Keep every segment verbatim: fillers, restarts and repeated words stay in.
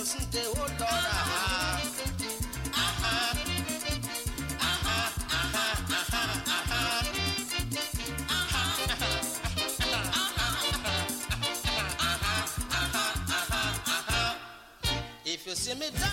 mustn't they, oh Lord, aha. Aha. Aha, aha, aha, aha. If you see me that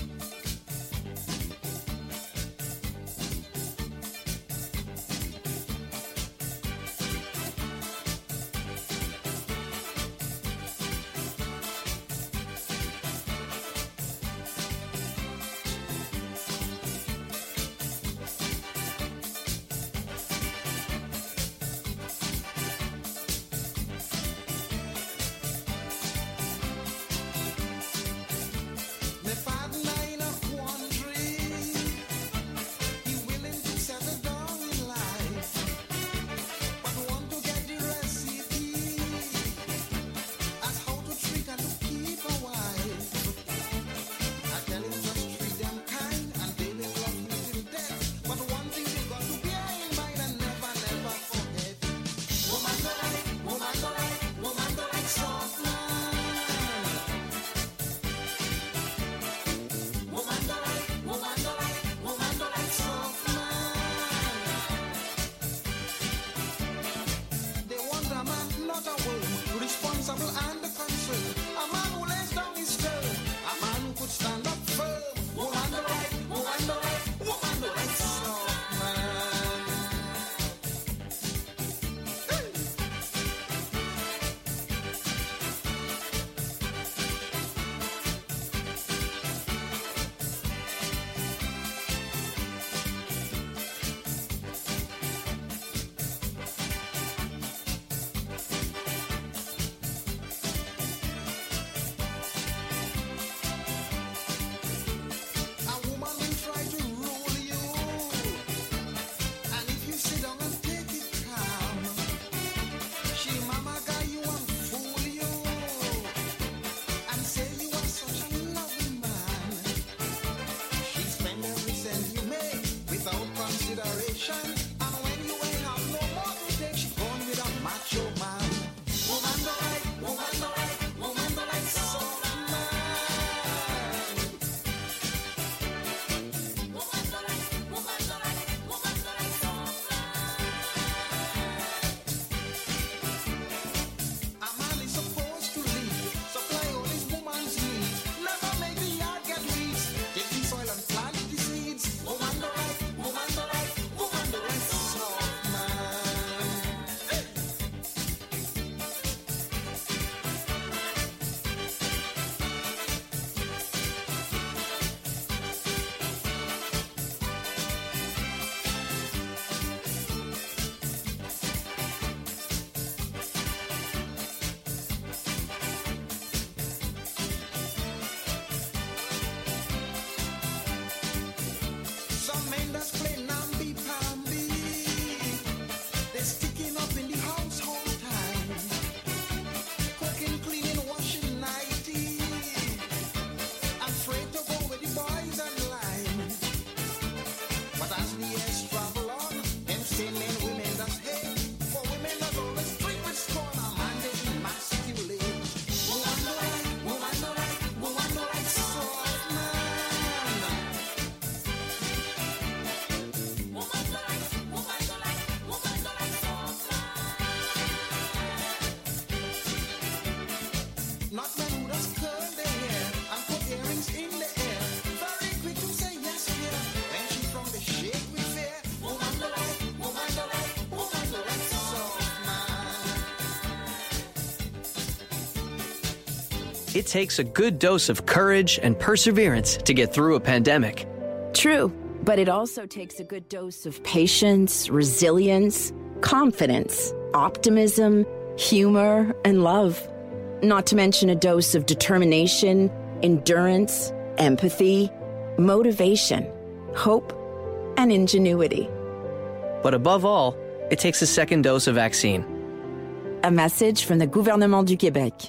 It takes a good dose of courage and perseverance to get through a pandemic. True, but it also takes a good dose of patience, resilience, confidence, optimism, humor, and love. Not to mention a dose of determination, endurance, empathy, motivation, hope, and ingenuity. But above all, it takes a second dose of vaccine. A message from the Gouvernement du Québec.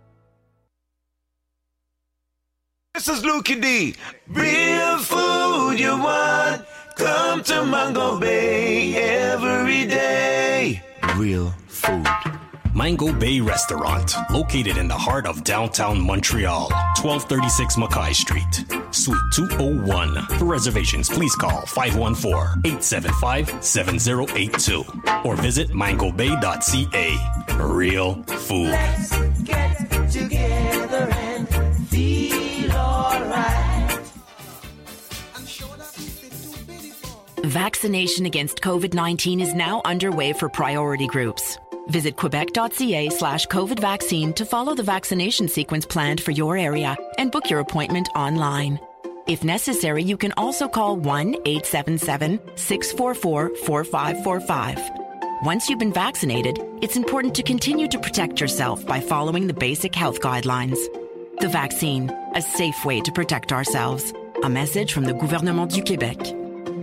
This is Lukie D. Real food you want, come to Mango Bay every day. Real food. Mango Bay Restaurant, located in the heart of downtown Montreal, twelve thirty-six Mackay Street, Suite two oh one. For reservations, please call five one four, eight seven five, seven zero eight two or visit mango bay dot c a. Real food. Let's get together and feel alright. Vaccination against COVID nineteen is now underway for priority groups. Visit quebec.ca slash COVID vaccine to follow the vaccination sequence planned for your area and book your appointment online. If necessary, you can also call one eight seven seven, six four four, four five four five. Once you've been vaccinated, it's important to continue to protect yourself by following the basic health guidelines. The vaccine, a safe way to protect ourselves. A message from the Gouvernement du Québec.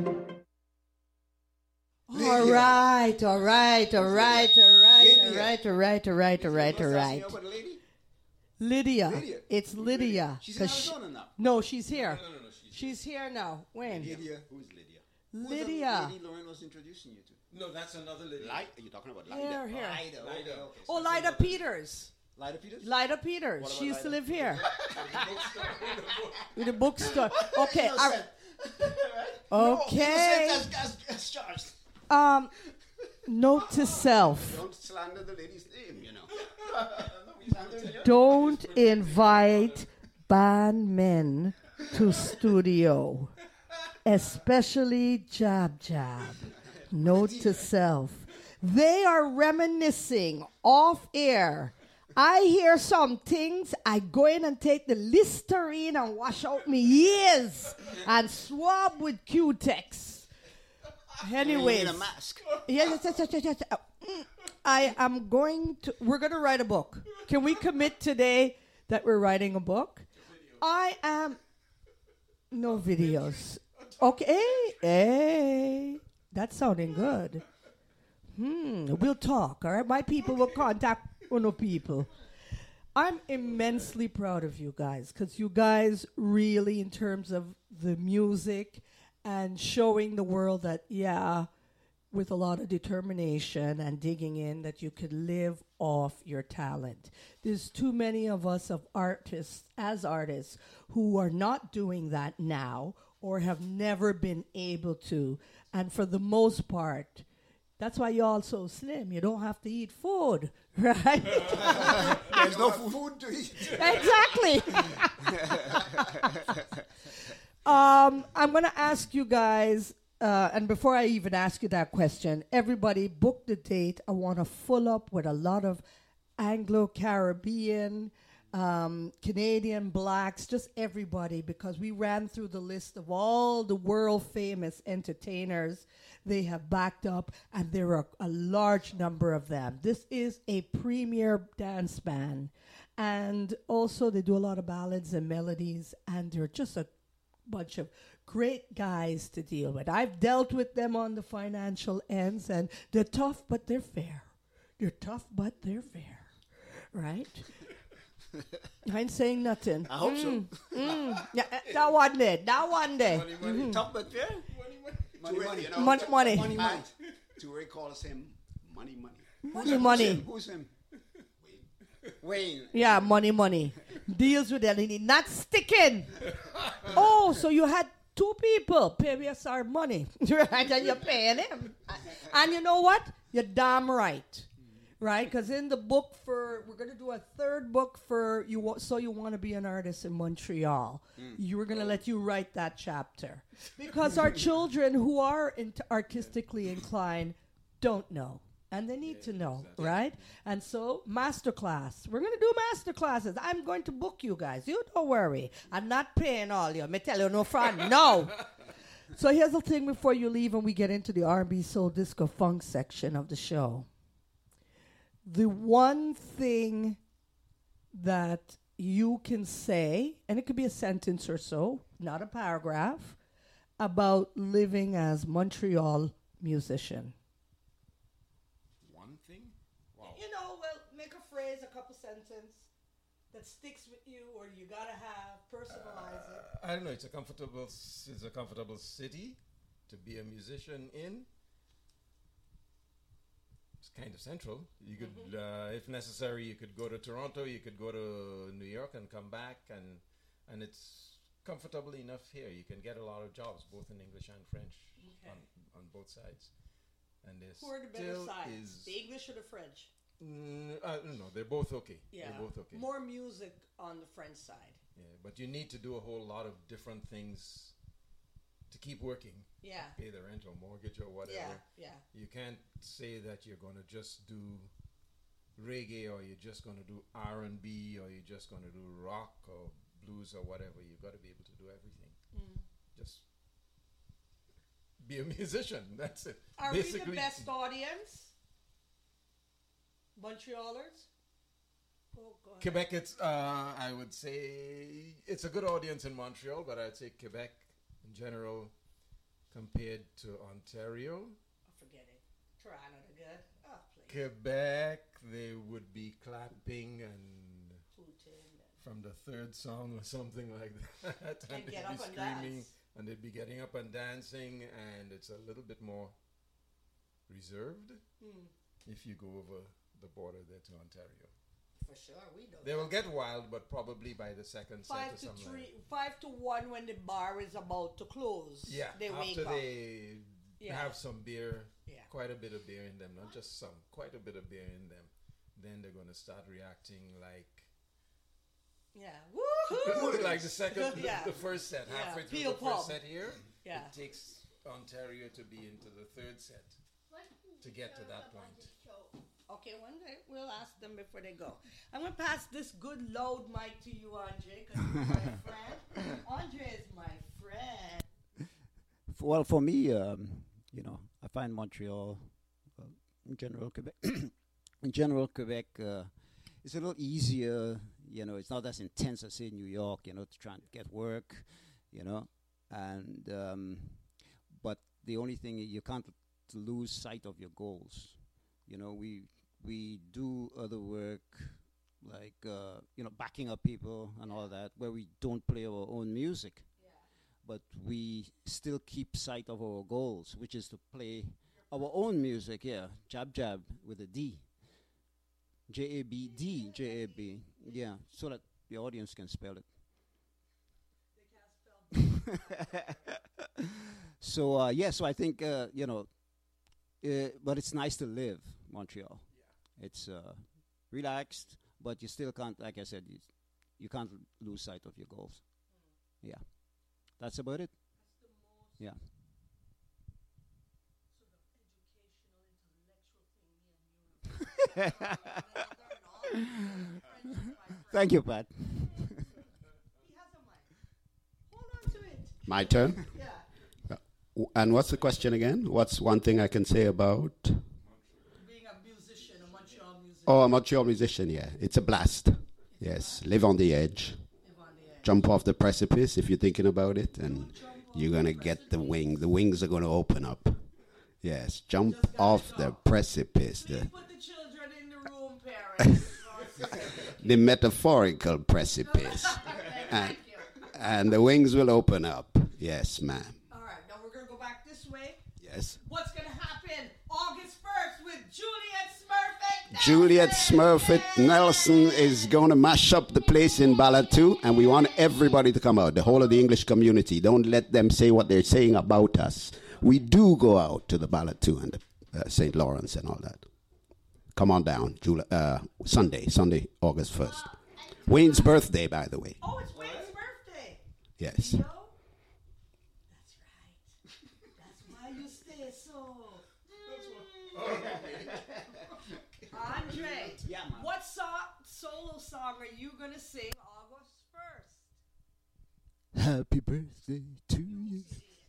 All right, all right, all right, all right, all right, all right, all right, all right, all right. Lydia. Lydia. It's Lydia. She's 'cause in she- Arizona now. No, she's here. No, no, no, no, she's She's here now. When? Lydia. Who's Lydia? Lydia. Who's the lady Lauren was introducing you to? No, that's another lady. Light? Are you talking about Lida? Here, here. Lida. Okay, okay. Oh, Lida Peters. Lida Peters? Lida Peters. What about She used to Lida? live here. With a bookstore. Okay. I- okay. No, innocent as, as, as charged. Um, note to self. Don't slander the lady's name, you know. No, we slander her. Don't invite band men to studio, especially Jab Jab. Note to self. They are reminiscing off air. I hear some things, I go in and take the Listerine and wash out my ears and swab with Q-Tex. Anyways. You need a mask. Yes, yes, yes, yes, yes. Uh, mm, I am going to, we're going to write a book. Can we commit today that we're writing a book? I am, no videos. Okay, hey, that's sounding good. Hmm, we'll talk, all right? My people will contact Uno people. I'm immensely proud of you guys because you guys really, in terms of the music and showing the world that, yeah, with a lot of determination and digging in, that you could live off your talent. There's too many of us of artists, as artists, who are not doing that now or have never been able to. And for the most part, that's why you're all so slim. You don't have to eat food, right? There's no food to eat. Exactly. um, I'm going to ask you guys, uh, and before I even ask you that question, everybody book the date. I want to full up with a lot of Anglo-Caribbean, um, Canadian blacks, just everybody, because we ran through the list of all the world-famous entertainers they have backed up, and there are a large number of them. This is a premier dance band, and also they do a lot of ballads and melodies, and they're just a bunch of great guys to deal with. I've dealt with them on the financial ends, and they're tough, but they're fair. They're tough, but they're fair, right? I ain't saying nothing. I hope mm, so. Mm. Yeah, uh, that one day, that one day. Money, money, mm-hmm. Top but fair. Money, money, you know. Money, money. Money, money. Toure calls him money, money. Money, Who's money. him? Who's him? Wayne. Wayne. Yeah, money, money. Deals with anything. Not sticking. Oh, so you had two people pay us our money. Right? And you're paying him. And you know what? You're damn right. Right? Because in the book for, we're going to do a third book for, you. Wa- So You Want to Be an Artist in Montreal. Mm. You were going to let you write that chapter. Because our children who are in- artistically inclined don't know. And they need to know, right? And so, masterclass. We're going to do masterclasses. I'm going to book you guys. You don't worry. I'm not paying all you. Me tell you no friend. No. So here's the thing before you leave and we get into the R and B, soul, disco, funk section of the show. The one thing that you can say, and it could be a sentence or so, not a paragraph, about living as Montreal musician. One thing? Wow. You know, well, make a phrase, a couple sentences that sticks with you, or you gotta have, personalize uh, it. I don't know. It's a comfortable. It's a comfortable city to be a musician in. It's kind of central. You could, uh, if necessary, you could go to Toronto, you could go to New York and come back, and and it's comfortable enough here. You can get a lot of jobs, both in English and French, Okay. on, on both sides. And there's Who are the better still side? is The English or the French? mm, uh, no, they're both okay. Yeah. They're both okay. More music on the French side. Yeah, but you need to do a whole lot of different things to keep working. Yeah. Pay the rent or mortgage or whatever. Yeah, yeah. You can't say that you're going to just do reggae or you're just going to do R and B or you're just going to do rock or blues or whatever. You've got to be able to do everything. Mm. Just be a musician. That's it. Are we the best audience? Montrealers? Oh, go ahead. Quebec, it's uh, I would say it's a good audience in Montreal, but I'd say Quebec in general compared to Ontario. Oh, forget it. Toronto, they're good. Oh, please. Quebec, they would be clapping and Putin. from the third song or something like that, And they'd get be up and screaming, dance. and they'd be getting up and dancing, and it's a little bit more reserved Hmm. if you go over the border there to Ontario. For sure, we know They that. will get wild, but probably by the second set Five or to something. three, like five to one when the bar is about to close. Yeah, they wake after up. they Yeah. have some beer, Yeah. quite a bit of beer in them, not just some, quite a bit of beer in them, then they're going to start reacting like Yeah, woohoo! like the second, the, Yeah. the first set, Yeah. halfway through Peel the first pop. set here. Yeah. It takes Ontario to be into the third set to get to that point. Okay, one day we'll ask them before they go. I'm gonna pass this good load mic to you, Andre, because you're my friend. Andre is my friend. F- Well, for me, um, you know, I find Montreal, uh, in general, Quebec, in general, Quebec, uh, it's a little easier. You know, it's not as intense as in New York. You know, to try and get work. You know, and um, but the only thing i- you can't lose sight of your goals. You know, we we do other work like uh, you know backing up people and all that, where we don't play our own music, but we still keep sight of our goals, which is to play our own music. Yeah, jab jab with a D, J A B D, J A B. Yeah, so that the audience can spell it. So uh, yeah, so I think uh, you know, uh, but it's nice to live Montreal. It's uh, relaxed, but you still can't, like I said, you, you can't l- lose sight of your goals. Yeah, that's about it. Yeah. Thank you, Pat. Hold on to it. My turn? Yeah. W- And what's the question again? What's one thing I can say about? Being a musician, a Montreal musician. Oh, a Montreal musician, yeah. It's a blast. Yes, live on the edge. Jump off the precipice if you're thinking about it, and you're going to get the wing. The wings are going to open up. Yes, jump off the precipice. The, Put the children in the room, parents. the metaphorical precipice. and, and the wings will open up. Yes, ma'am. All right, now we're going to go back this way. Yes. What's going to happen August first with Juliet Smurfett? Juliet Smurfett Nelson is going to mash up the place in Ballatu, and we want everybody to come out, the whole of the English community. Don't let them say what they're saying about us. We do go out to the Ballatu and uh, Saint Lawrence and all that. Come on down, Juli- uh, Sunday, Sunday, August first. Wayne's birthday, by the way. Oh, it's Wayne's birthday. Yes. You know? That's right. That's why you stay so. Andre, Yeah, man. what so- solo song are you going to sing August first? Happy birthday to you.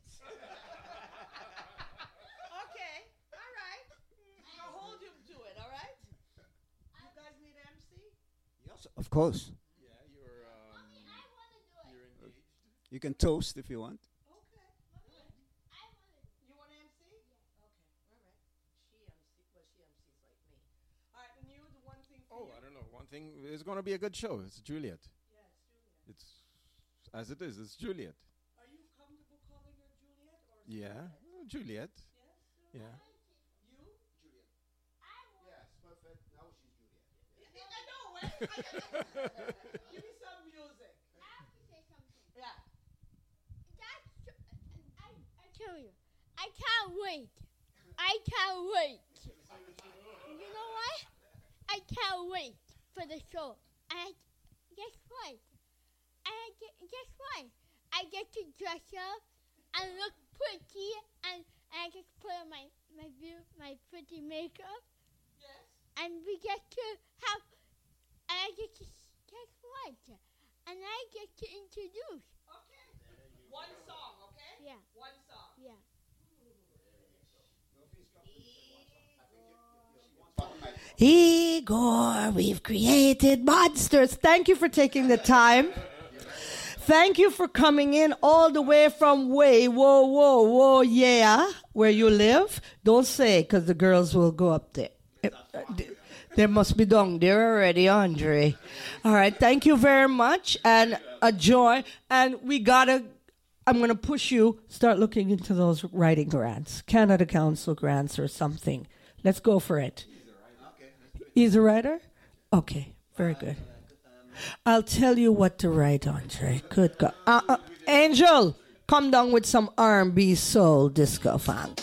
Okay, all right. I'll hold you to it, all right? You guys need an M C? Yes, of course. Yeah, you're, um, you're engaged. You can toast if you want. Okay. You want an M C? Okay, all right. She M C, well, she M Cs like me. All right, and you, the one thing for Oh, you. I don't know. One thing, it's going to be a good show. It's Juliet. Yeah, it's Juliet. It's as it is. It's Juliet. Are you comfortable calling her Juliet or Yeah, oh, Juliet. Yes? Yeah. You? Juliet. Give me some music. I have to say something. Yeah. That's, I, I tell you, I can't wait. I can't wait. You know what? I can't wait for the show. And guess what? I get, guess what? I get to dress up and look pretty, and, and I get to put on my my beau- my pretty makeup. Yes. And we get to have. And I get to guess what? And I get to introduce. Okay. One song, okay? Yeah. One song. Yeah. Igor, we've created monsters. Thank you for taking the time. Thank you for coming in all the way from way, whoa, whoa, whoa, yeah, where you live. Don't say, because the girls will go up there. They must be down there already, Andre. All right, thank you very much, and a joy. And we gotta, I'm gonna push you, start looking into those writing grants, Canada Council grants or something. Let's go for it. He's a writer? Okay, very good. I'll tell you what to write, Andre. Good God. Uh, uh, Angel, come down with some R and B, soul, disco, funk.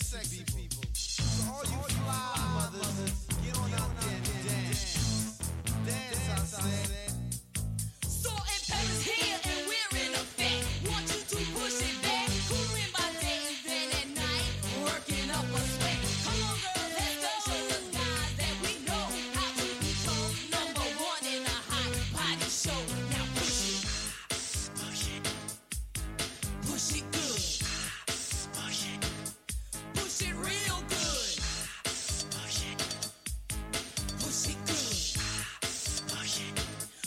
sexy people. So all you fly mothers, get on out there and dance. Dance, I said. So in Paris here and we're in effect. Want you to push it back. Cooling by day and then at night. Working up a sweat. Come on girl, let's go. Show the guys that we know how to become number one in a hot body show. Now push it. Push it. Push it good. Push it. Push it real good. Push it. Push it good. Push it.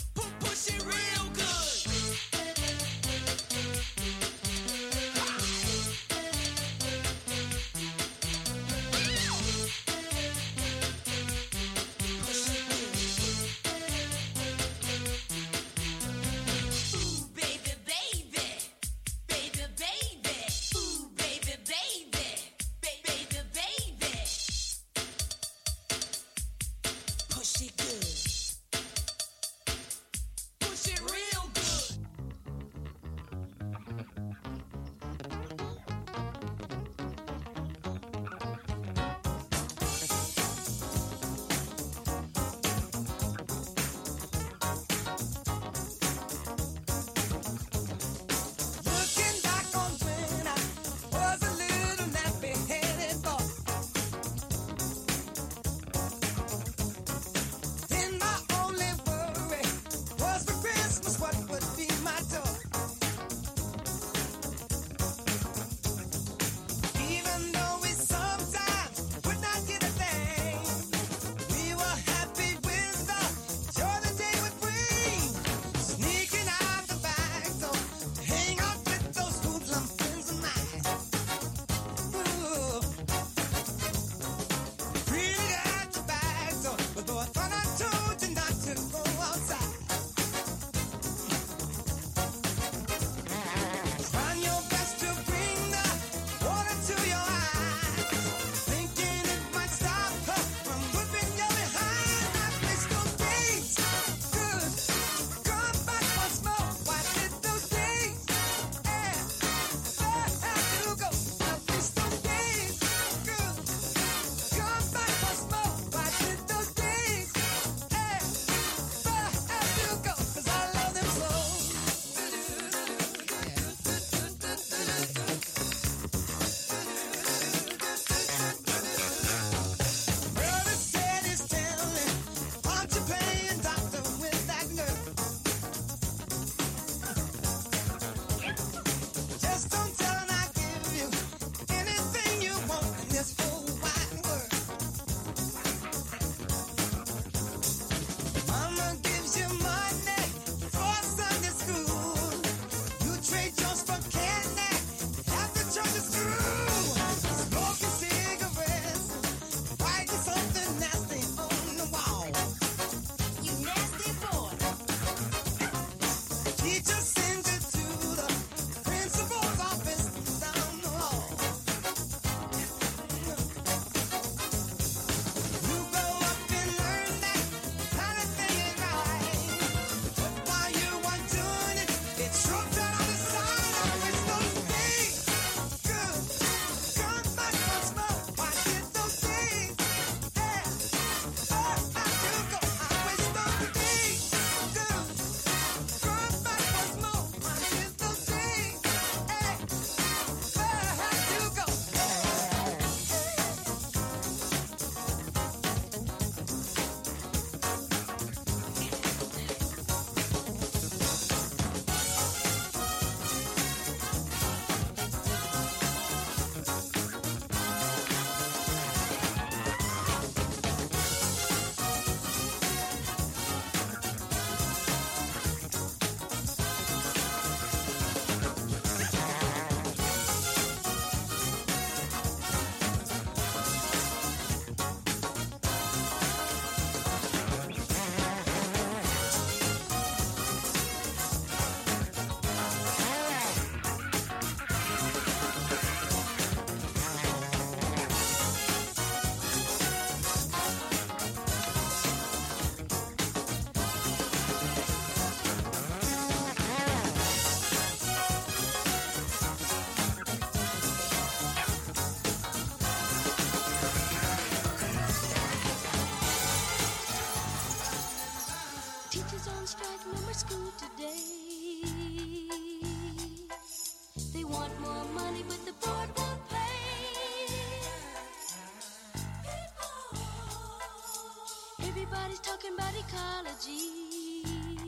Everybody's talking about ecology.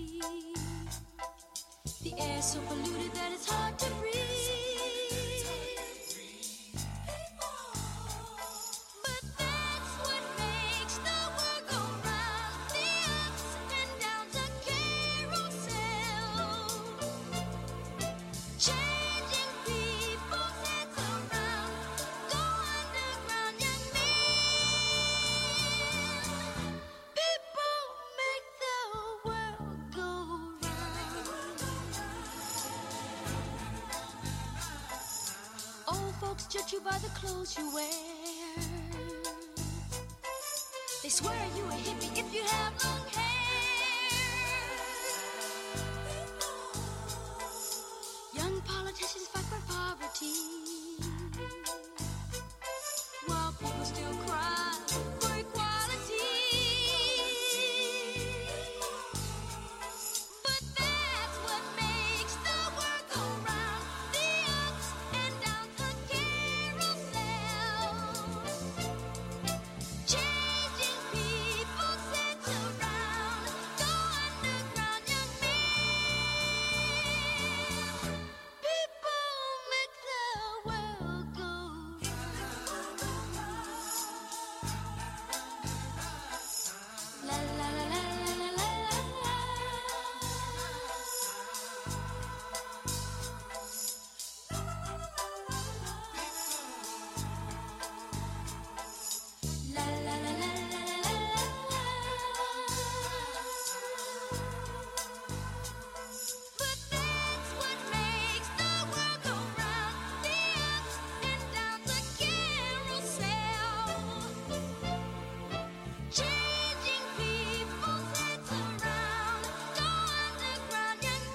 The air's so polluted that it's hard to breathe. But that's what makes the world go round. The ups and downs, a carousel. Changing people's heads around. Go underground, young men. People make the world go round. Old folks judge you by the clothes you wear. They swear you a hippie if you have long hair. Young politicians fight for poverty, while people still cry for equality. But that's what makes the world go round. The ups and downs, a carousel. Changing people's heads around. Go underground, young men. People make the world go round. La la la la la la la la. La la la la la la la la. But that's what makes the world go round. The ups and downs, a carousel. Changing people's heads around. Go underground, young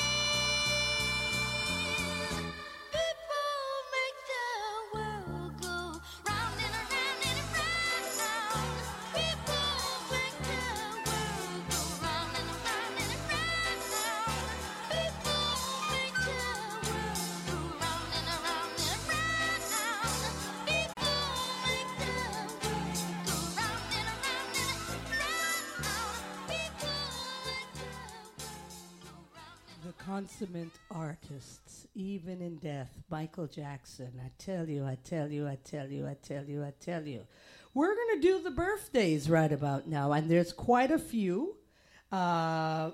men. People make the world go round and around and around. People make the world go round and around and around. People make the world go round and around and around. People make the world go round and around and around. People make the The consummate artists, even in death, Michael Jackson. I tell you, I tell you, I tell you, I tell you, I tell you. We're going to do the birthdays right about now, and there's quite a few uh,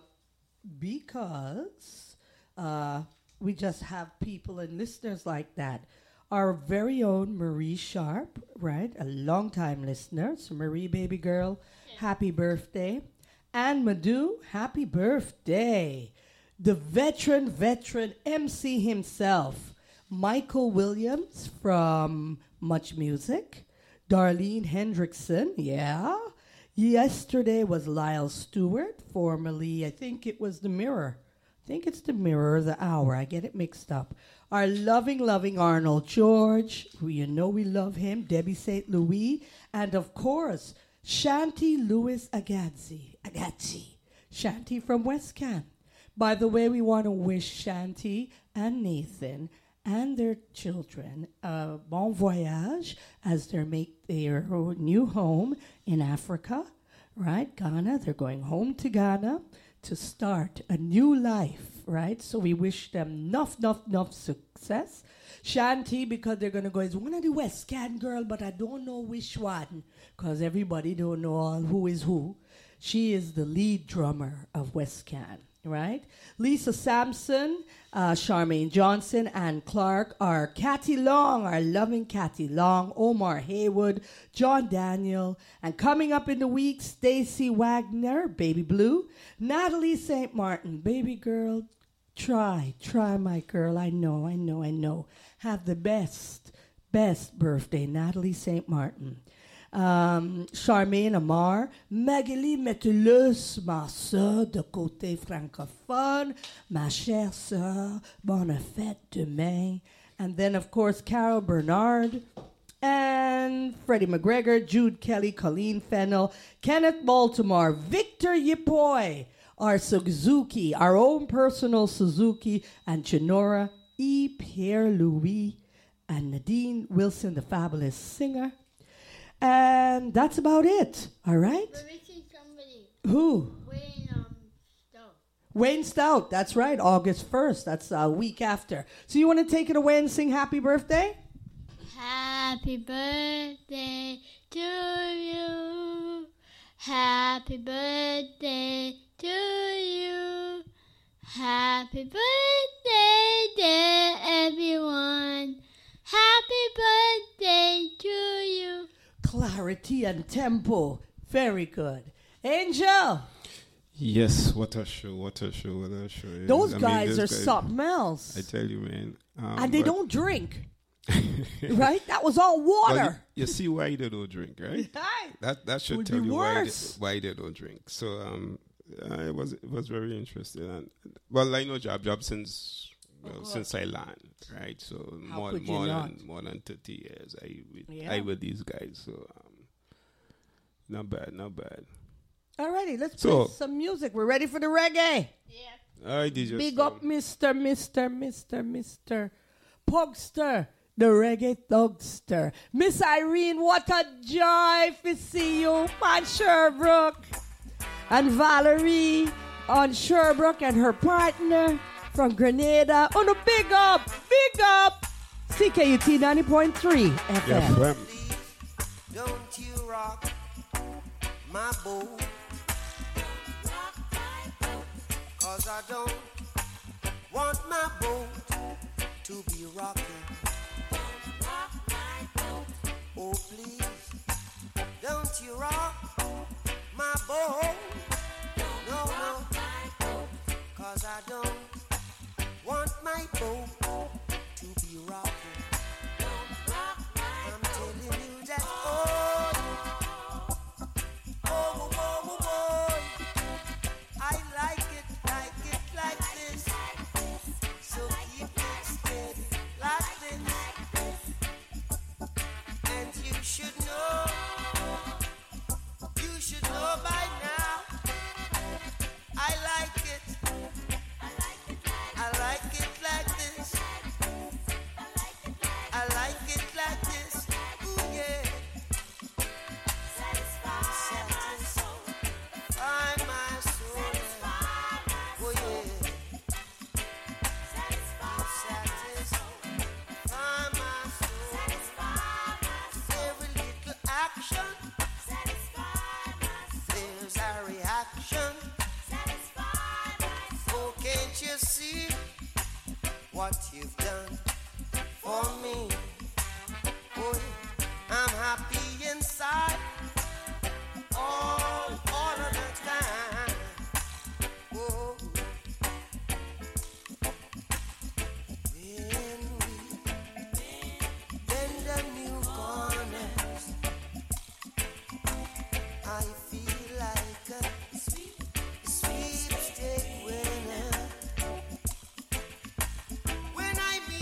because uh, we just have people and listeners like that. Our very own Marie Sharp, right? A long-time listener. So Marie, baby girl, happy birthday. And Madhu, happy birthday. The veteran, veteran M C himself, Michael Williams from Much Music. Darlene Hendrickson, yeah. Yesterday was Lyle Stewart, formerly, I think it was The Mirror. I think it's The Mirror, The Hour. I get it mixed up. Our loving, loving Arnold George, who you know we love him, Debbie Saint Louis, and of course, Shanti Lewis Agazzi. Agazzi. Shanti from West Can. By the way, we want to wish Shanti and Nathan and their children a bon voyage as they make their new home in Africa, right? Ghana. They're going home to Ghana to start a new life, right? So we wish them enough, enough, enough success. Shanti, because they're going to go, is one of the West Can girl, but I don't know which one, because everybody don't know all who is who. She is the lead drummer of West Can. Right? Lisa Sampson, uh, Charmaine Johnson, Ann Clark, our Cathy Long, our loving Cathy Long, Omar Haywood, John Daniel, and coming up in the week, Stacy Wagner, Baby Blue, Natalie Saint Martin, baby girl, try, try, my girl, I know, I know, I know. Have the best, best birthday, Natalie Saint Martin. Um, Charmaine Amar, Magali Metellus, ma soeur de côté francophone, ma chère soeur, bonne fête demain. And then, of course, Carol Bernard and Freddie McGregor, Jude Kelly, Colleen Fennell, Kenneth Baltimore, Victor Yipoy, our Suzuki, our own personal Suzuki, and Chinora E. Pierre-Louis, and Nadine Wilson, the fabulous singer. And that's about it, all right? Let me see something Who? Wayne, um, Stout. Wayne Stout. That's right. August first. That's a week after. So you want to take it away and sing happy birthday? Happy birthday to you. Happy birthday to you. Happy birthday, dear everyone. Happy birthday to you. Clarity and tempo. Very good. Angel. Yes, what a show, what a show, what a show. Yes. Those I mean, guys those are guys- something else. I tell you, man. Um, and they but- don't drink. Right? That was all water. Well, you, you see why they don't drink, right? Right. That that should Would tell be you why they, worse. why they don't drink. So um, uh, it was it was very interesting. And well, I know Job Job since well, since I learned, right? So How more could you more not? than more than thirty years, I with Yeah. I with these guys. So um, not bad, not bad. Alrighty, let's So- play some music. We're ready for the reggae. All right, D J. Big Storm. up Mister Mister Mister Mister Pugster, the reggae thugster. Miss Irene, what a joy to see you on Sherbrooke. And Valerie on Sherbrooke and her partner from Grenada. On a big up, big up. C K U T ninety point three F M. F M. Don't you rock my boat? Cause I don't want my boat to be rocking. Oh please, don't you rock my boat? No, no, cause I don't want my boat to be rocking. I'm telling you that, oh, oh, oh, oh, oh, I like it, like it like this. So keep it steady like this. And you should know, you should know by now. I like it, I like it like this. I like it like this. Ooh, yeah. Satisfy my soul. Oh, yeah. Satisfy my soul. Every little action, there's a reaction. Oh, can't you see what you've done for me? Oh, I'm happy inside all, all of the time. Oh, when we bend the new corners, I feel like a sweet, sweet steak winner. When I meet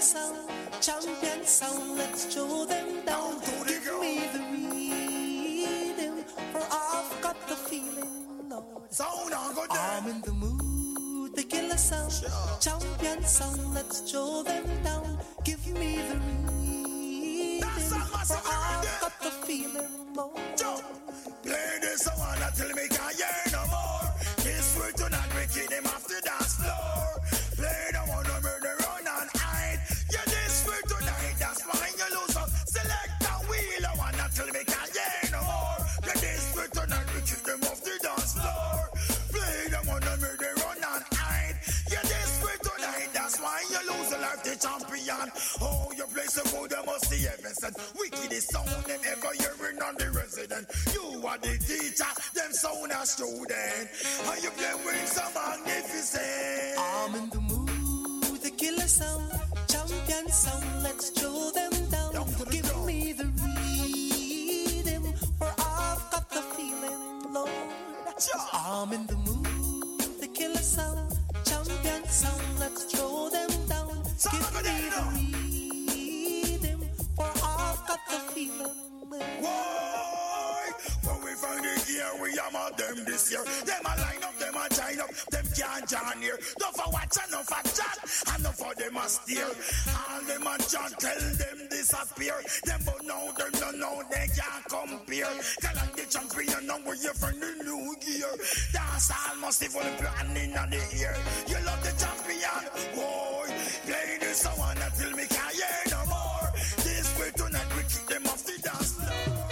sound, champion sound, let's show them down. Give me the rhythm, for I've got the feeling, Lord. I'm in the mood, the killer sound, champion sound, let's show them down. Give me the rhythm, for I've got the feeling, Lord. Play this one until me can't hear no more. This word to not wicked them off the dance floor. Play the one no murder run and hide. Yeah, this word tonight, that's why you lose up. Select the wheel, I wanna tell me can't hear no more. Yeah, this word tonight, wicked them off the dance floor. Play the one no murder run and hide. Yeah, this word tonight, that's why you lose a life, the champion. Oh, you play so good, you must see heaven sent. Wicked is sound, them echo hearing on the resident. You are the teacher, them sound a student. How you play with so magnificent? I'm in the mood, the killer sound, champion sound, let's show them down. Give me the rhythm, for I've got the feeling, Lord. I'm in the mood, the killer sound, champion sound, let's throw them down. Give me the rhythm, for I've got the feeling. Why? When we find it here, we hammer them this year. Them a line up, them a join up, them can't join here. No for watch and no for chat, and no for them a steer. All them a chat, tell them disappear. Them but now them no know they can't compare. Call on the champion, now we're here for the new year. Dance all must have all the hand in the ear. You love the champion, boy. Play this one until me can't hear no more. This way tonight we keep them off the dance floor.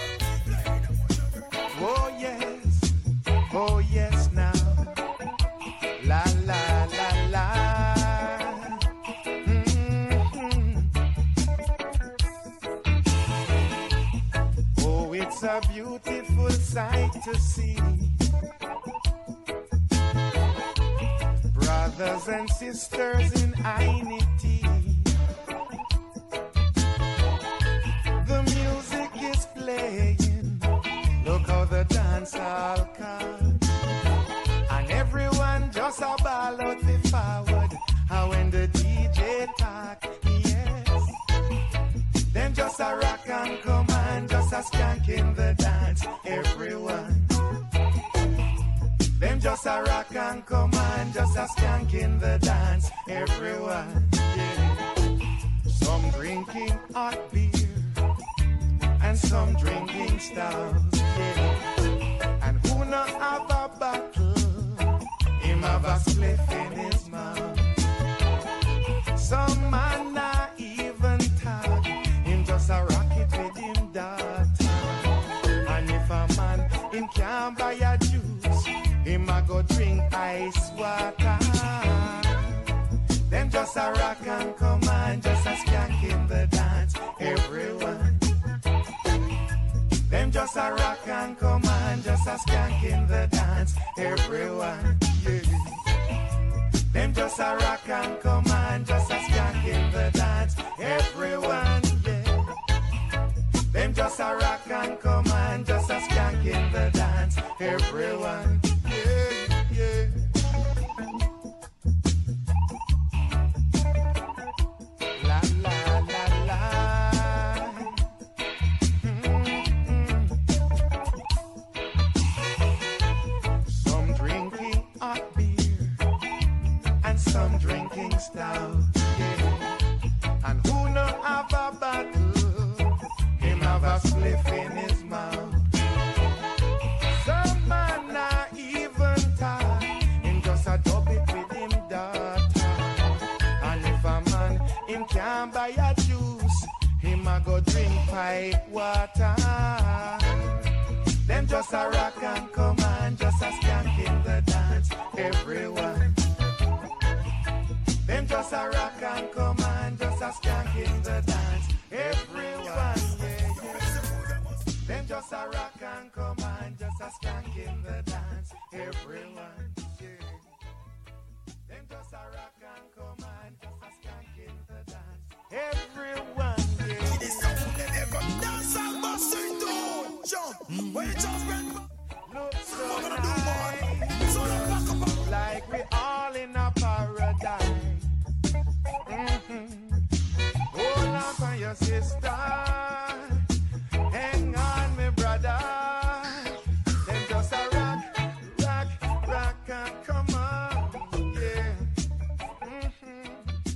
Oh yes, oh yes now, la la la la. Mm-hmm. Oh, it's a beautiful sight to see, brothers and sisters in unity. The music is playing. Look how the dance all come, and everyone just a ball out the forward. How when the D J talk, yes, then just a rock and come and just a skank in the dance. Everyone, them just a rock and come and just a skank in the dance. Everyone, yeah. Some drinking hot beer and some drinking stout. Yeah. And who not have a bottle, him have a spliff in his mouth. Some man not even talk, him just a rocket with him daughter. And if a man, him can't buy a juice, him a go drink ice water. Them just a rock and come on, just a skank in the dance. Everyone, them just a rock and come on, just a skank in the dance. Everyone, yeah. Them just a rock and come on, just a skank in the dance. Everyone, yeah. Them just a rock and come on, just a skank in the dance. Everyone, yeah, yeah. La la la la. Some drinking stout, yeah. And who no have a bottle, him have a spliff in his mouth. Some man not even talk, him just a dub it with him daughter. And if a man, him can't buy a juice, him a go drink pipe water. Them just a rock and come on, just a skank in the dance. Everyone, them just a rock and come on, just a skank in the dance. Everyone, yeah, yeah. Them just a rock and come on, just a skank in the dance. Everyone, yeah. Them just a rock and come on, just a skank in the dance. Everyone, yeah. It is something that ever dance and bust it down. Jump, when you jump, look so nice, so like we all in a paradise. Mm-hmm. my sister. Hang on, me brother. Then just a rock, rock, rock and come on. Yeah. Mm-hmm.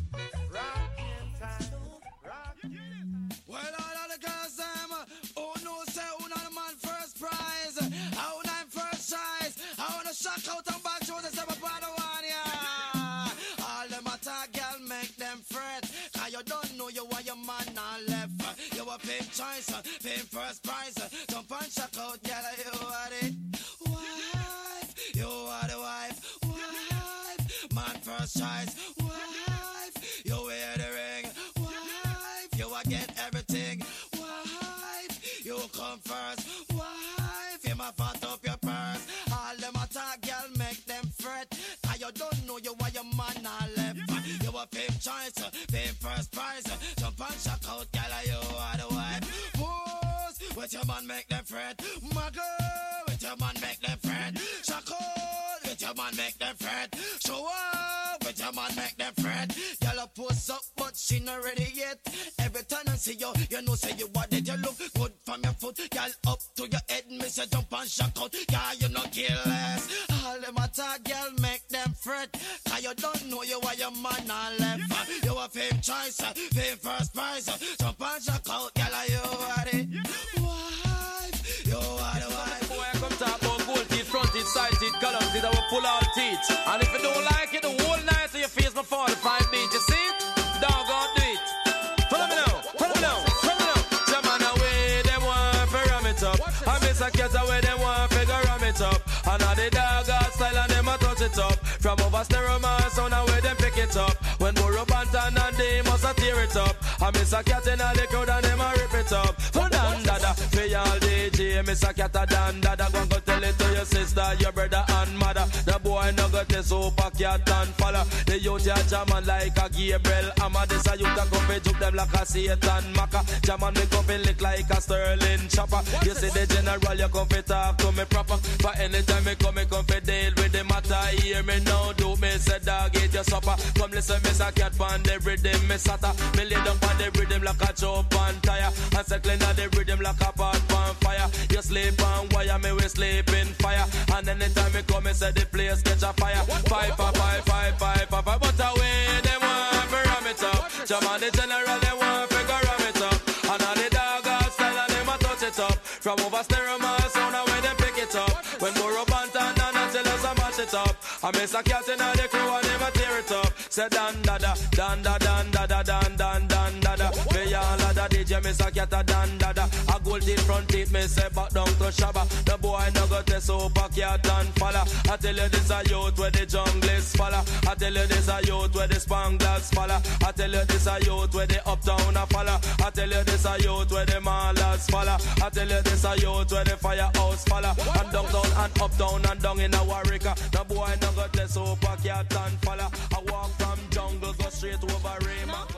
Rockin' time. Rockin'. Well, all of the girls, them, who knows say who not the man first prize? How I'm first choice? I wanna shock out and back shows and say my brother one, yeah. All them attack, girl, make them fret. Cause you don't know you are your man and left. You a pimp choice, pimp first prize. Jump and shock out, girl, you are it. Wife, you are the wife. Wife, man first choice. Wife, you wear the ring. Wife, you a get everything. Wife, you come first. Wife, you ma fat up your purse. All them attack, girl, make them fret. Cause you don't know you are your man and left. You a pimp choice, pimp first prize. Jump and shock out, girl, you are the wife. Pose, with your man make them fret. My girl, with your man make them fret. Shock out, with your man make them fret. Show up, with your man make them fret. Girl, a pose up, but she not ready yet. Every time I see you, you know say you want it. You look good from your foot, girl, up to your head. Me say jump and shock out, girl, you not careless. All them attack, girl, make them fret. Cause you don't know you are your man and left. You a fame choice, fame first prize. Jump and shock out, girl, you are it. Wife, you are the wife. Boy, I come talk about gold teeth, front teeth, side teeth, column teeth, I will pull out teeth. And if you don't like it, the whole night so you face my forty-five beat, you see it? Dog on do it. Follow me now, follow me now, follow me now. Jaman away, them want to ram it up. I miss a cat away, them want to ram it up. And all the dog got style and them a touch it up. From over stereo man, sound away, them pick it up. When Moro Bantan and they must a tear it up. I miss a cat in all the crowd and them a rip it up. For dan dada, for y'all D J, miss a cat a dan dada. Go and go tell it to your sister, your brother and mother. The boy no got this super cat and follow. The youth ya jaman like a Gabriel Amma. This a youth a come and juke them like a Satan Maka. Jaman me come and lick like a Sterling chopper. You see the general, you come and talk to me proper. For anytime me come, me come and deal with the matter. Hear me now, do me say dog eat your supper. Come listen, miss a cat pan the rhythm, me sata. Me lay down pan the rhythm like a chop and tire. And circling on the rhythm like a pot pan fire. You sleep on wire, me we sleep in fire. And anytime me come, me say the place catch a fire. Five, five, five, five, five, five, five. But away, they want to ram it up. Jaman the general, they want to go ram it up. And all the dog out style and them a touch it up. From over stereo man, sound away, they pick it up. When Moro Bantan and until us a mash it up. I miss a cat in all the crew and them a tear it up. Say dan dada, dan da dan dada, dan dan dan dada. Me all of the D J, miss a cat a dan dada. A gold teeth, front teeth, me say back down to Shabba. The boy no got a super cat and falla. I tell you this a youth where the jungle is falla. I tell you this a youth where the spanglers falla. I tell you this a youth where the uptown a falla. I tell you this a youth where the malas falla. I tell you this a youth where the firehouse falla. And downtown and uptown and down in a Warwick. The boy no got a super cat and falla. I walk from jungle, go straight over Rayma.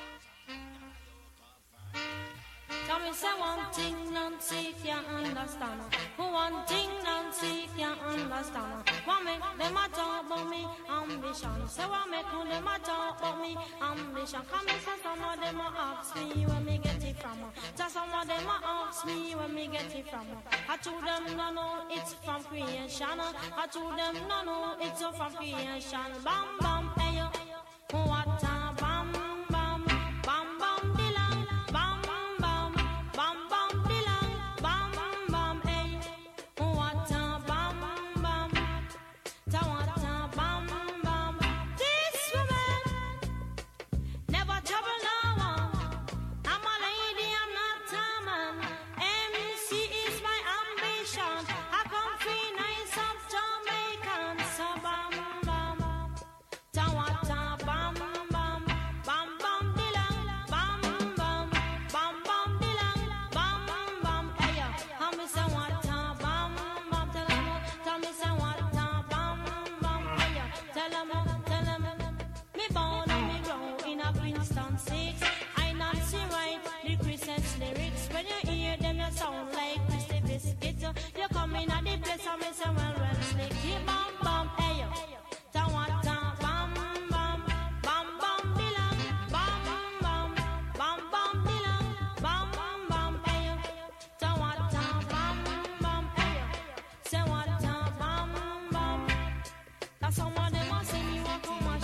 Tell me say one thing, Nancy can't understand. One thing, Nancy can't understand. What make them a talk about me ambition? Say what make them a talk about me ambition? Come and say some of them a ask me where me get it from. Just some of them a ask me where me get it from. I told them no no, it's from creation. I told them no no, it's from creation. Bam bam, hey yo, what a bam bam, bam bam dilang, bam bam, bam bam dilang, bam bam, hey, what a bam bam, ta what a bam bam. This woman never trouble no one. I'm a lady, I'm not a man. M C is my ambition. I come free nice of Jamaican, so bam bam, ta what a bam bam, bam bam dilang, bam bam, bam bam dilang, bam bam. Hey yo, I'm say what a bam bam. Tell 'em, tell me say what a bam bam. Hey yo, tell 'em, tell 'em. Me born and me grow in a Princeton six. I not see right the Christmas lyrics. When you hear them, you sound like Christy Biscuit. You come in at the place and me say well well slick. Keep bam bam. Hey yo, ta what a bam bam, bam bam dilang, bam bam, bam bam dilang.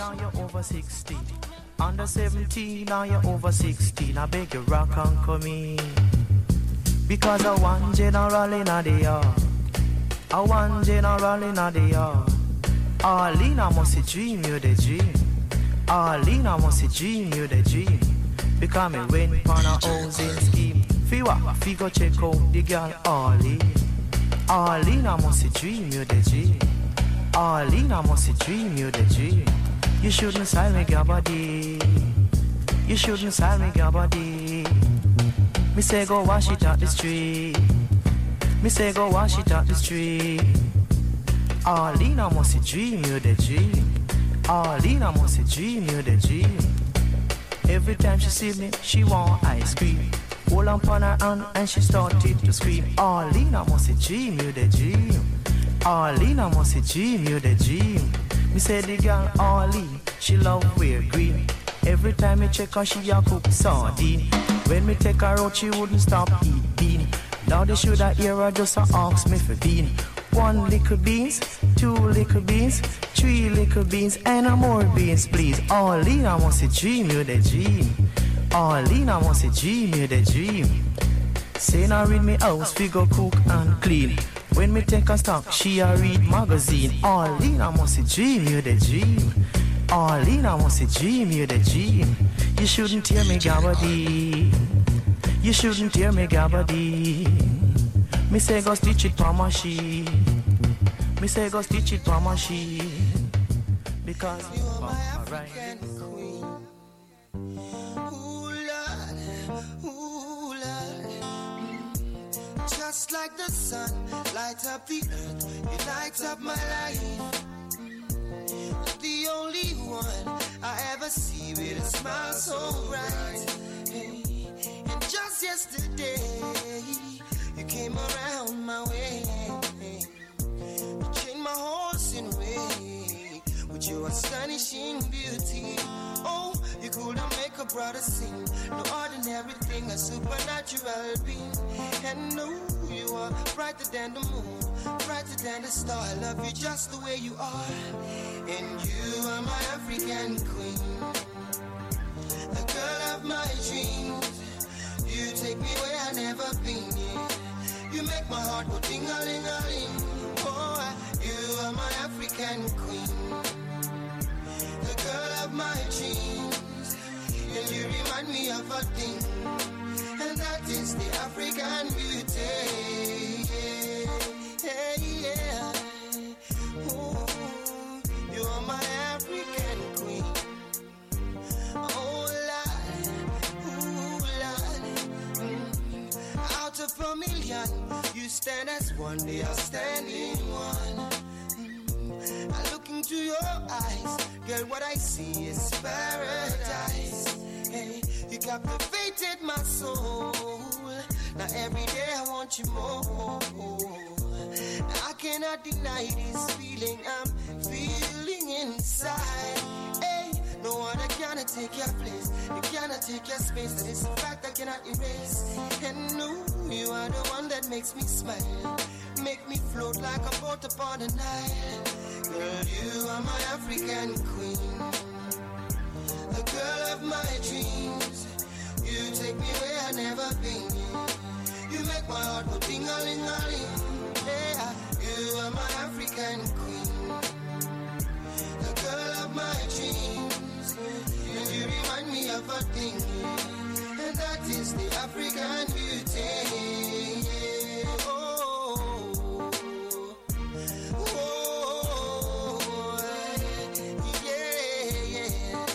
now you're over sixteen. Under seventeen, now you're over sixteen. I beg you rock and come in. Because I want general in the yard. I want general in the yard. Arlene, I must dream you the dream. Arlene, I must dream you the dream. Because me went on a housing scheme. Fiwa, fi go check out the girl Arlene. Arlene, I must dream you the dream. Arlene, I must dream you the dream. You shouldn't sell me your body. You shouldn't sell me your body. Me say go wash it out the street. Me say go wash it out the street. Arlene, I must dream you the dream. Arlene, I must dream you the dream. Every time she see me, she want ice cream. Hold on upon her hand and she started to scream. Arlene, I must dream you the dream. Arlene, I must dream you the dream. Me say the girl Arlene, she love wear green. Every time me check her, she a cook sardine. When me take her out, she wouldn't stop eat bean. Now they should have hear her just a ask me for bean. One little beans, two little beans, three little beans, and a more beans, please. Arlene, I must dream you the dream. Arlene, I must dream you the dream. Say now read me house, figure cook and clean. When me take a stock, she a read magazine. Arlene, I must dream you the dream. Arlene, I must dream you the dream. You shouldn't tear me gabardine. You shouldn't tear me gabardine. Me say go stitch it on machine. Me say go stitch it on machine. Because you are my oh, African queen. Ooh Lord, ooh Lord. Mm. Just like the sun, light up the earth. You light up my life. Mm. The only one I ever see with a smile so bright. Hey. And just yesterday, you came around my way. You changed my horse in way with your astonishing beauty. Oh, you couldn't make a brother sing. No ordinary thing, a supernatural being. And no, you are brighter than the moon, brighter than the star. I love you just the way you are. And you are my African queen, the girl of my dreams. You take me where I never been. Yeah. You make my heart go ding-a-ling-a-ling. Oh, you are my African queen, the girl of my dreams. And you remind me of a thing, and that is the African beauty. Yeah, yeah, yeah. Ooh, you are my African queen. Oh, Lord, ooh, Lord. Mm. Out of a million, you stand as one, they are standing one. Mm. I look into your eyes, girl, what I see is paradise. Hey, you captivated my soul. Now every day I want you more. Now I cannot deny this feeling I'm feeling inside. Hey, no one cannot take your place. You cannot take your space. That is a fact I cannot erase. And no, you are the one that makes me smile, make me float like a boat upon the Nile. Girl, you are my African queen, the girl of my dreams. You take me where I never been. You make my heart go ding-a-ling-a-ling. Yeah, you are my African queen, the girl of my dreams. And you remind me of a thing, and that is the African beauty. Oh, oh, yeah, yeah.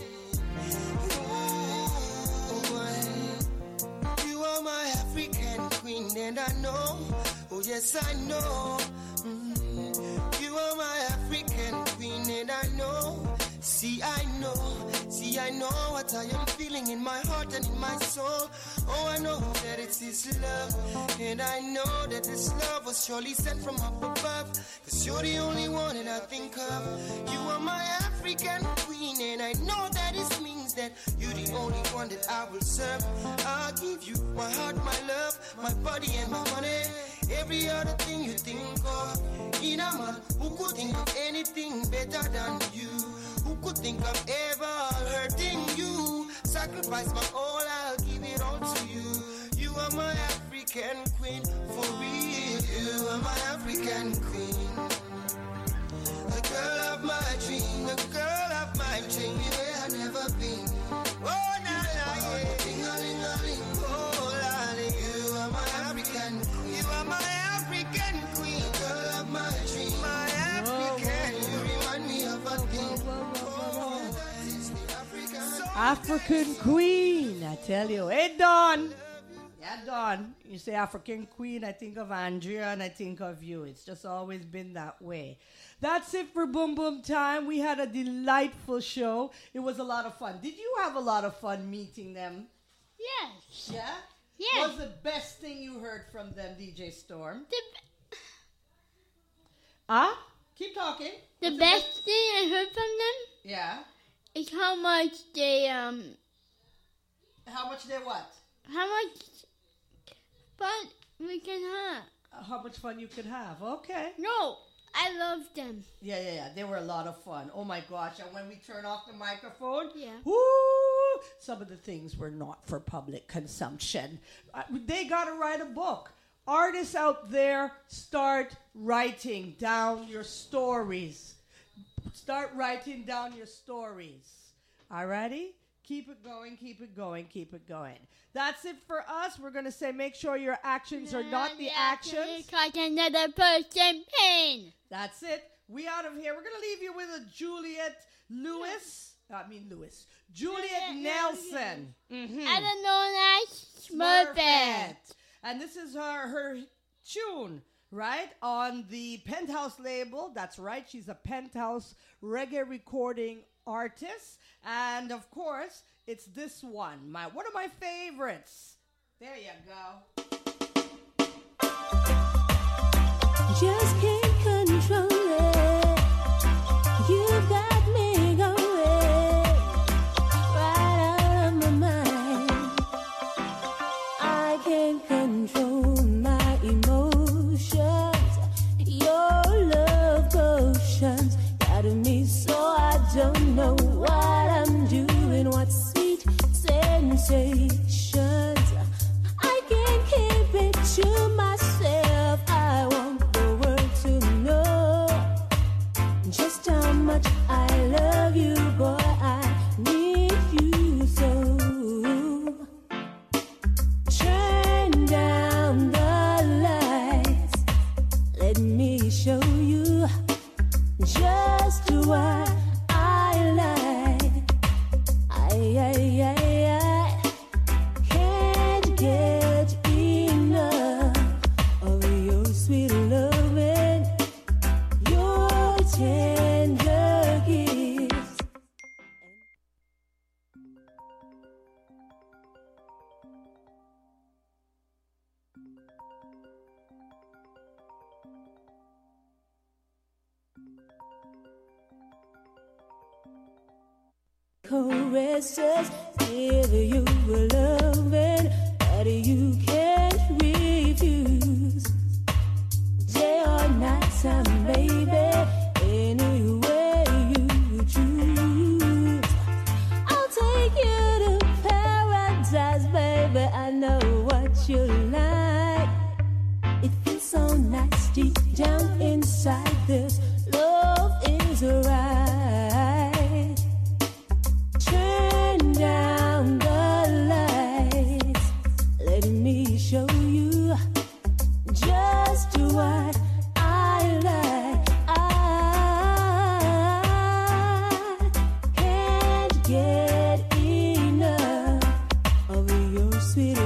Ooh, you are my African queen, and I know, oh yes I know. Mm, you are my African queen, and I know. See, I know, see, I know what I am feeling in my heart and in my soul. Oh, I know that it's His love, and I know that this love was surely sent from up above. Cause you're the only one that I think of. You are my African queen, and I know that it means that you're the only one that I will serve. I'll give you my heart, my love, my body and my money. Every other thing you think of. In a man who could think of anything better than you. Who could think I'm ever hurting you? Sacrifice my all, I'll give it all to you. You are my African queen, for real. You are my African queen. The girl of my dream, the girl of my dream, where I've never been. Oh, na na, yeah. Ding-a-ling-a-ling, oh, lolly. You are my African queen. You are my African queen. The girl of my dream, my African. You remind me of a thing. Oh, that is the African. African Queen, I tell you. Hey, Don. Yeah, Don. You say African Queen, I think of Andrea and I think of you. It's just always been that way. That's it for Boom Boom Time. We had a delightful show. It was a lot of fun. Did you have a lot of fun meeting them? Yes. Yeah? Yes. What was the best thing you heard from them, D J Storm? The, Ah? Keep talking. the What's best thing I heard from them Yeah. is how much they, um, How much they what? how much fun we can have. Uh, how much fun you could have. Okay. No, I love them. Yeah, yeah, yeah. They were a lot of fun. Oh my gosh. And when we turn off the microphone, Yeah. woo, some of the things were not for public consumption. Uh, they got to write a book. Artists out there, start writing down your stories. Start writing down your stories. Alrighty? Keep it going, keep it going, keep it going. That's it for us. We're going to say make sure your actions are not the actions. Cause another person pain. That's it. We out of here. We're going to leave you with a Juliet Lewis. I mean Lewis. Juliet Nelson. Mm-hmm. I don't know that Smurfette. And this is her, her tune, right? On the Penthouse label. That's right. She's a Penthouse reggae recording artist. And of course, it's this one. My one of my favorites. There you go. Just can't control it. You got me going right out of my mind. I can't control my emotions. Your love potions got me so I don't know what I'm doing. What sweet sensations. I can't keep it to myself. I want the world to know just how much I love you, boy. I need you so. Turn down the lights. Let me show you just what I like. I, I, I, I can't get enough of your sweet loving, your tender kiss. Caresses give you a loving that you can't refuse. Day or night time, baby, any way you choose. I'll take you to paradise, baby. I know what you like. It feels so nice deep down inside. This love is right. Turn down the lights. Let me show you just what I like. I can't get enough of your sweet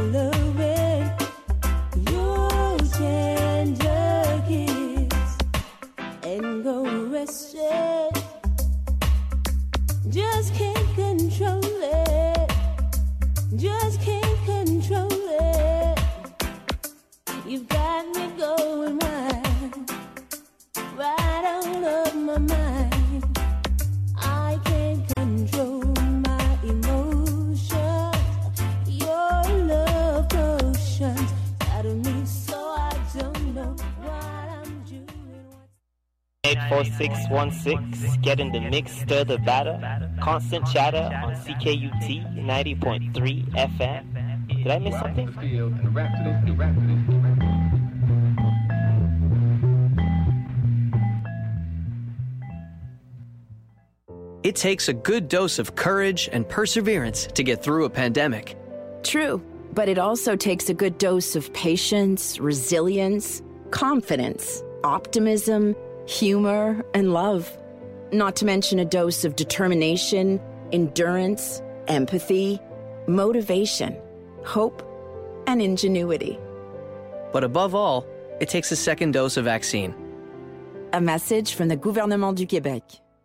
four six one six. Get in the mix, stir the batter. Constant chatter on C K U T ninety point three F M. Did I miss something? It takes a good dose of courage and perseverance to get through a pandemic. True, but it also takes a good dose of patience, resilience, confidence, optimism, humor, and love. Not to mention a dose of determination, endurance, empathy, motivation, hope, and ingenuity. But above all, it takes a second dose of vaccine. A message from the Gouvernement du Québec.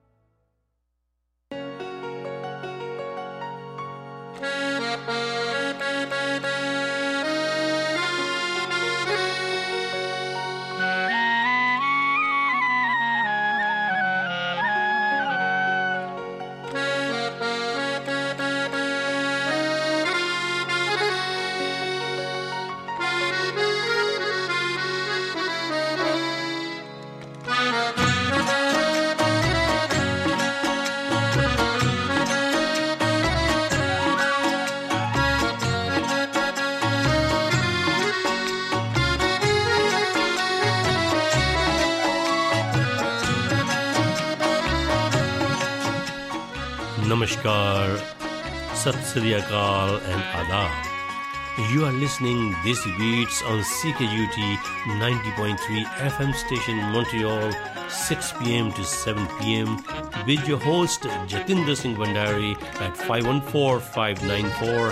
Namaskar, Sat Sri Akal and Adab. You are listening Desi Beats on C K U T ninety point three F M station Montreal, six p.m. to seven p.m. with your host Jatinder Singh Bhandari at five one four, five nine four